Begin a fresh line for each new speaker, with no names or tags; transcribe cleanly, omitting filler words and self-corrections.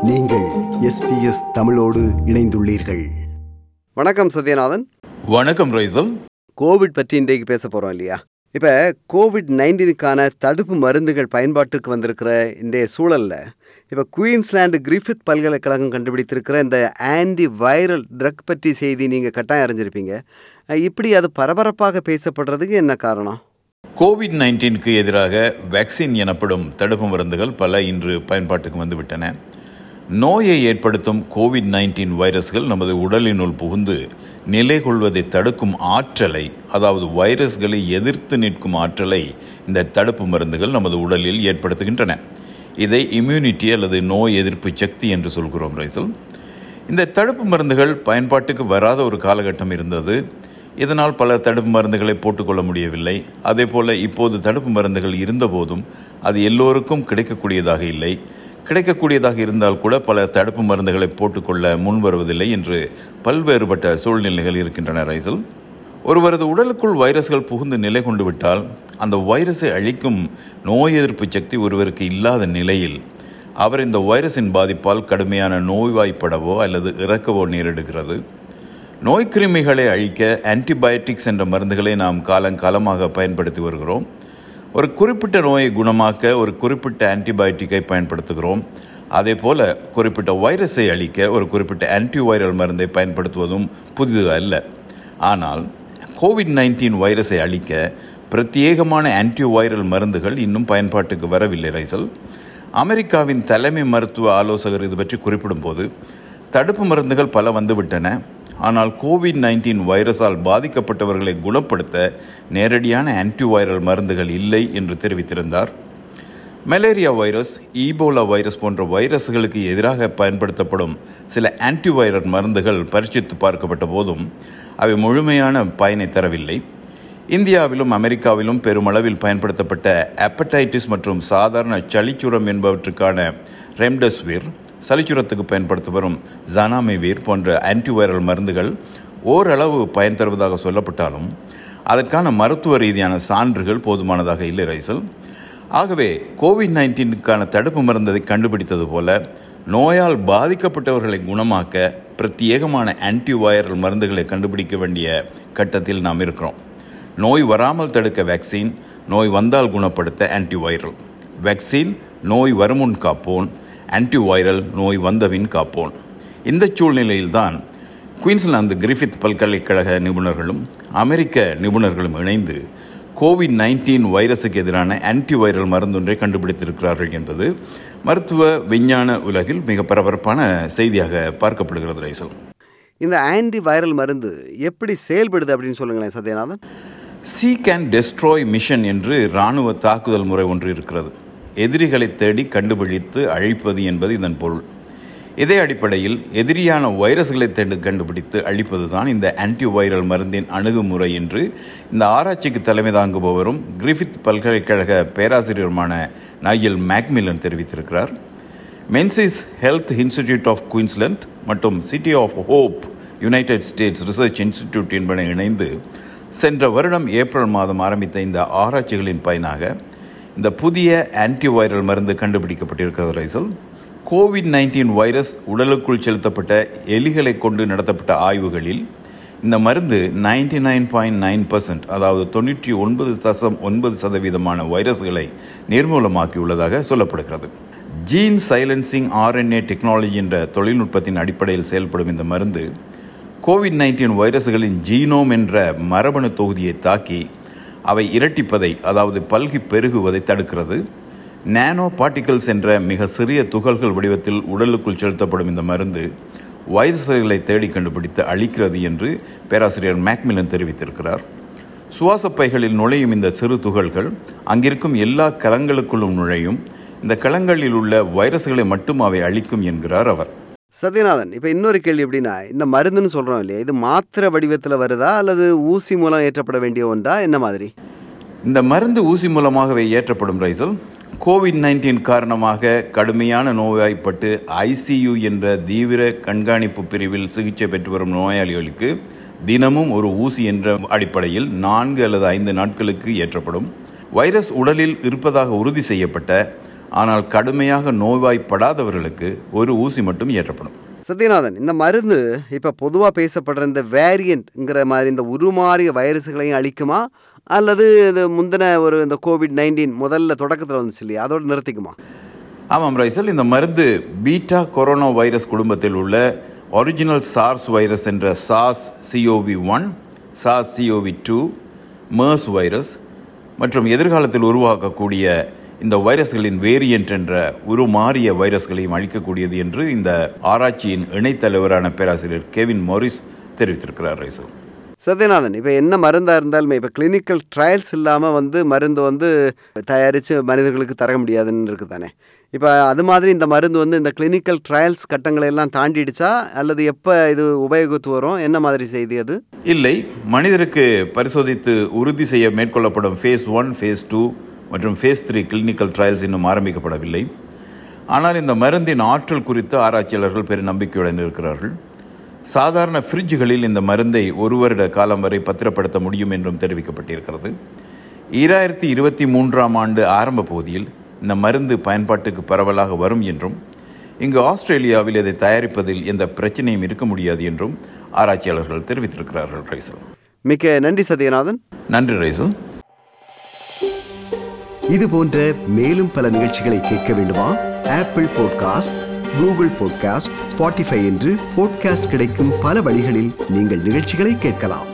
நீங்கள் SBS தமிழோடு இணைந்துள்ளீர்கள்.
வணக்கம் சத்யநாதன்.
வணக்கம் ரைசல்.
கோவிட் பற்றி இன்றைக்கு பேச போகிறோம் இல்லையா? இப்போ COVID-19க்கான தடுப்பு மருந்துகள் பயன்பாட்டுக்கு வந்திருக்கிற இன்றைய சூழலில் இப்போ குயின்ஸ்லாண்டு கிரிஃபித் பல்கலைக்கழகம் கண்டுபிடித்திருக்கிற இந்த ஆன்டி வைரல் ட்ரக் பற்றி செய்தி நீங்கள் கட்டாயம் அறிஞ்சிருப்பீங்க. இப்படி அது பரபரப்பாக பேசப்படுறதுக்கு என்ன காரணம்?
COVID-19க்கு எதிராக வேக்சின் எனப்படும் தடுப்பு மருந்துகள் பல இன்று பயன்பாட்டுக்கு வந்துவிட்டன. நோயை ஏற்படுத்தும் COVID-19 வைரஸ்கள் நமது உடலினுள் புகுந்து நிலை கொள்வதை தடுக்கும் ஆற்றலை, அதாவது வைரஸ்களை எதிர்த்து நிற்கும் ஆற்றலை இந்த தடுப்பு மருந்துகள் நமது உடலில் ஏற்படுத்துகின்றன. இதை இம்யூனிட்டி அல்லது நோய் எதிர்ப்பு சக்தி என்று சொல்கிறோம் ரைசல். இந்த தடுப்பு மருந்துகள் பயன்பாட்டுக்கு வராத ஒரு காலகட்டம் இருந்தது. இதனால் பல தடுப்பு மருந்துகளை போட்டுக்கொள்ள முடியவில்லை. அதே போல் இப்போது தடுப்பு மருந்துகள் இருந்தபோதும் அது எல்லோருக்கும் கிடைக்கக்கூடியதாக இல்லை. கிடைக்கக்கூடியதாக இருந்தால் கூட பல தடுப்பு மருந்துகளை போட்டுக்கொள்ள முன் வருவதில்லை என்று பல்வேறுபட்ட சூழ்நிலைகள் இருக்கின்றன ரைசல். ஒருவரது உடலுக்குள் வைரஸ்கள் புகுந்து நிலை கொண்டு விட்டால் அந்த வைரஸை அழிக்கும் நோய் எதிர்ப்பு சக்தி ஒருவருக்கு இல்லாத நிலையில் அவர் இந்த வைரஸின் பாதிப்பால் கடுமையான நோய்வாய்ப்படவோ அல்லது இறக்கவோ நேரிடுகிறது. நோய்க்கிருமிகளை அழிக்க ஆன்டிபயோட்டிக்ஸ் என்ற மருந்துகளை நாம் காலங்காலமாக பயன்படுத்தி வருகிறோம். ஒரு குறிப்பிட்ட நோயை குணமாக்க ஒரு குறிப்பிட்ட ஆன்டிபயோட்டிக்கை பயன்படுத்துகிறோம். அதே போல் குறிப்பிட்ட வைரஸை அழிக்க ஒரு குறிப்பிட்ட ஆன்டிவைரல் மருந்தை பயன்படுத்துவதும் புதிது அல்ல. ஆனால் COVID-19 வைரஸை அழிக்க பிரத்யேகமான ஆன்டிவைரல் மருந்துகள் இன்னும் பயன்பாட்டுக்கு வரவில்லை ரைசல். அமெரிக்காவின் தலைமை மருத்துவ ஆலோசகர் இது பற்றி குறிப்பிடும்போது, தடுப்பு மருந்துகள் பல வந்துவிட்டன, ஆனால் COVID-19 வைரஸால் பாதிக்கப்பட்டவர்களை குணப்படுத்த நேரடியான ஆன்டிவைரல் மருந்துகள் இல்லை என்று தெரிவித்திருந்தார். மலேரியா வைரஸ், ஈபோலா வைரஸ் போன்ற வைரஸ்களுக்கு எதிராக பயன்படுத்தப்படும் சில ஆன்டிவைரல் மருந்துகள் பரீட்சித்து பார்க்கப்பட்ட போதும் அவை முழுமையான பயனை தரவில்லை. இந்தியாவிலும் அமெரிக்காவிலும் பெருமளவில் பயன்படுத்தப்பட்ட ஹெப்படைட்டிஸ் மற்றும் சாதாரண சளிச்சுரம் என்பவற்றுக்கான ரெம்டெசிவிர், சளிச்சுரத்துக்கு பயன்படுத்த வரும் ஜனாமிவிர் போன்ற ஆன்டிவைரல் மருந்துகள் ஓரளவு பயன் தருவதாக சொல்லப்பட்டாலும் அதற்கான மருத்துவ ரீதியான சான்றுகள் போதுமானதாக இல்லை ரைசல். ஆகவே COVID-19க்கான தடுப்பு மருந்தை கண்டுபிடித்தது போல நோயால் பாதிக்கப்பட்டவர்களை குணமாக்க பிரத்யேகமான ஆன்டிவைரல் மருந்துகளை கண்டுபிடிக்க வேண்டிய கட்டத்தில் நாம் இருக்கிறோம். நோய் வராமல் தடுக்க வேக்சின், நோய் வந்தால் குணப்படுத்த ஆன்டிவைரல். வேக்சின் நோய் வருமுன் காப்போன், ஆன்டிவைரல் நோய் வந்தபின் காப்போன். இந்த சூழ்நிலையில்தான் குயின்ஸ்லாந்து கிரிஃபித் பல்கலைக்கழக நிபுணர்களும் அமெரிக்க நிபுணர்களும் இணைந்து COVID-19 வைரஸுக்கு எதிரான ஆன்டிவைரல் மருந்தொன்றை கண்டுபிடித்திருக்கிறார்கள் என்பது மருத்துவ விஞ்ஞான உலகில் மிக பரபரப்பான செய்தியாக பார்க்கப்படுகிறது ரைசல்.
இந்த ஆன்டிவைரல் மருந்து எப்படி செயல்படுது அப்படின்னு சொல்லுங்களேன் Sathyanathan.
Seek and destroy mission என்று இராணுவ தாக்குதல் முறை ஒன்று இருக்கிறது. எதிரிகளை தேடி கண்டுபிடித்து அழிப்பது என்பது இதன் பொருள். இதே அடிப்படையில் எதிரியான வைரஸ்களை தேடி கண்டுபிடித்து அழிப்பது தான் இந்த ஆன்டிவைரல் மருந்தின் அணுகுமுறை என்று இந்த ஆராய்ச்சிக்கு தலைமை தாங்குபவரும் கிரிஃபித் பல்கலைக்கழக பேராசிரியருமான நைஜல் மேக்மில்லன் தெரிவித்திருக்கிறார். Menzies Health Institute of Queensland மற்றும் City of Hope United States research institute என்பன இணைந்து சென்ற வருடம் ஏப்ரல் மாதம் ஆரம்பித்த இந்த ஆராய்ச்சிகளின் பயனாக இந்த புதிய ஆன்டிவைரல் மருந்து கண்டுபிடிக்கப்பட்டிருக்கிறது ரைசல். COVID-19 வைரஸ் உடலுக்குள் செலுத்தப்பட்ட எலிகளை கொண்டு நடத்தப்பட்ட ஆய்வுகளில் இந்த மருந்து 99.9%, அதாவது 99.9% வைரஸ்களை நிர்மூலமாக்கியுள்ளதாக சொல்லப்படுகிறது. ஜீன் சைலன்சிங் RNA டெக்னாலஜி என்ற தொழில்நுட்பத்தின் அடிப்படையில் செயல்படும் இந்த மருந்து COVID-19 வைரஸ்களின் ஜீனோம் என்ற மரபணு தொகுதியை தாக்கி அவை இரட்டிப்பதை, அதாவது பல்கி பெருகுவதை தடுக்கிறது. நானோ பார்ட்டிகல்ஸ் என்ற மிக சிறிய துகள்கள் வடிவத்தில் உடலுக்குள் செலுத்தப்படும் இந்த மருந்து வைரஸ்களை தேடி கண்டுபிடித்து அழிக்கிறது என்று பேராசிரியர் மேக்மில்லன் தெரிவித்திருக்கிறார். சுவாச பைகளில் நுழையும் இந்த சிறு துகள்கள் அங்கிருக்கும் எல்லா கலங்களுக்குள்ளும் நுழையும். இந்த கலங்களில் உள்ள வைரஸ்களை மட்டும் அவை அழிக்கும் என்கிறார் அவர்.
சத்யநாதன், இப்போ இன்னொரு கேள்வி எப்படின்னா, இந்த மருந்துன்னு சொல்கிறோம் இல்லையா, இது மாத்திரை வடிவத்தில் வருதா அல்லது ஊசி மூலம் ஏற்றப்பட வேண்டிய ஒன்றா, என்ன மாதிரி?
இந்த மருந்து ஊசி மூலமாகவே ஏற்றப்படும் ரைசல். COVID-19 காரணமாக கடுமையான நோய்வாய்ப்பட்டு ICU என்ற தீவிர கண்காணிப்பு பிரிவில் சிகிச்சை பெற்று வரும் நோயாளிகளுக்கு தினமும் ஒரு ஊசி என்ற அடிப்படையில் 4 அல்லது 5 நாட்களுக்கு ஏற்றப்படும். வைரஸ் உடலில் இருப்பதாக உறுதி செய்யப்பட்ட ஆனால் கடுமையாக நோய்வாய்ப்படாதவர்களுக்கு ஒரு ஊசி மட்டும் ஏற்றப்படும்.
சத்யநாதன், இந்த மருந்து இப்போ பொதுவாக பேசப்படுற இந்த வேரியண்ட்ங்கிற மாதிரி இந்த உருமாறிய வைரஸுகளையும் அழிக்குமா, அல்லது இது முந்தின இந்த COVID-19 முதல்ல தொடக்கத்தில் வந்துச்சு இல்லையா, அதோடு நிறுத்திக்குமா?
ஆமாம் ரைசல், இந்த மருந்து பீட்டா கொரோனா வைரஸ் குடும்பத்தில் உள்ள ஒரிஜினல் சார்ஸ் வைரஸ் என்ற SARS-CoV-1, SARS-CoV-2, MERS வைரஸ் மற்றும் எதிர்காலத்தில் உருவாக்கக்கூடிய இந்த வைரஸ்களின் வேரியண்ட் என்ற உருமாறிய வைரஸ்களையும் அழிக்கக்கூடியது என்று இந்த ஆராய்ச்சியின் இணைத்தலைவரான பேராசிரியர் கெவின் மோரிஸ் தெரிவித்திருக்கிறார். ரைசல்
சத்யநாதன், இப்போ என்ன மருந்தாக இருந்தாலுமே இப்போ கிளினிக்கல் ட்ரையல்ஸ் இல்லாமல் மருந்து தயாரித்து மனிதர்களுக்கு தர முடியாதுன்னு இருக்குது தானே. இப்போ அது மாதிரி இந்த மருந்து இந்த கிளினிக்கல் ட்ரையல்ஸ் கட்டங்களை எல்லாம் தாண்டிடுச்சா, அல்லது எப்போ இது உபயோகத்து வரும், என்ன மாதிரி செய்தி அது?
இல்லை, மனிதருக்கு பரிசோதித்து உறுதி செய்ய மேற்கொள்ளப்படும் ஃபேஸ் 1, ஃபேஸ் 2 மற்றும் ஃபேஸ் 3 கிளினிக்கல் ட்ரையல்ஸ் இன்னும் ஆரம்பிக்கப்படவில்லை. ஆனால் இந்த மருந்தின் ஆற்றல் குறித்து ஆராய்ச்சியாளர்கள் பெரும் நம்பிக்கையுடன் இருக்கிறார்கள். சாதாரண ஃப்ரிட்ஜுகளில் இந்த மருந்தை 1 வருட காலம் வரை பத்திரப்படுத்த முடியும் என்றும் தெரிவிக்கப்பட்டிருக்கிறது. 2023ஆம் ஆண்டு ஆரம்ப பகுதியில் இந்த மருந்து பயன்பாட்டுக்கு பரவலாக வரும் என்றும், இங்கு ஆஸ்திரேலியாவில் இதை தயாரிப்பதில் எந்த பிரச்சனையும் இருக்க முடியாது என்றும் ஆராய்ச்சியாளர்கள் தெரிவித்திருக்கிறார்கள். ரைசல்,
மிக்க நன்றி சத்யநாதன்.
நன்றி ரைசல்.
இது போன்ற மேலும் பல நிகழ்ச்சிகளை கேட்க வேண்டுமா? Apple podcast, Google podcast, Spotify என்று பாட்காஸ்ட் கிடைக்கும் பல வழிகளில் நீங்கள் நிகழ்ச்சிகளை கேட்கலாம்.